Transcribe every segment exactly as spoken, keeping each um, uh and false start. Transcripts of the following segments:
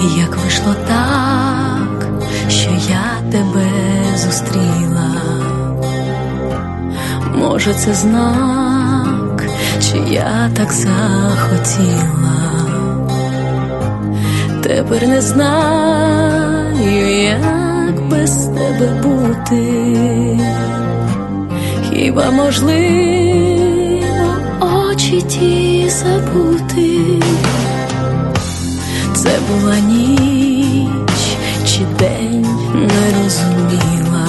як вийшло так, що я тебе зустріла. Може, це знак, чи я так захотіла. Тепер не знаю, як без тебе бути. Хіба можливо очі ті забути? Це була ніч чи день, не розуміла.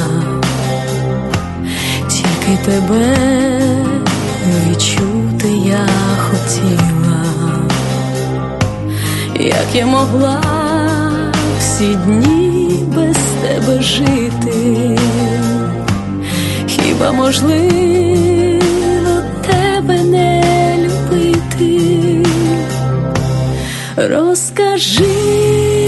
Тільки тебе відчути я хотіла. Як я могла всі дні без тебе жити? Хіба можливо тебе не любити? Розкажи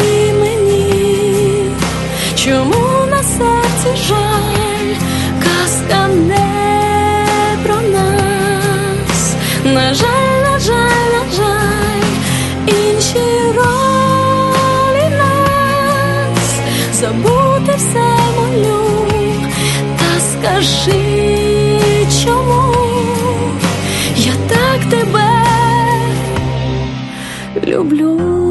мені, чому на серці жаль? Казка не про нас. На жаль, на жаль, на жаль, інші ролі нас. Забути все молю. Та скажи, чому я так тебе люблю.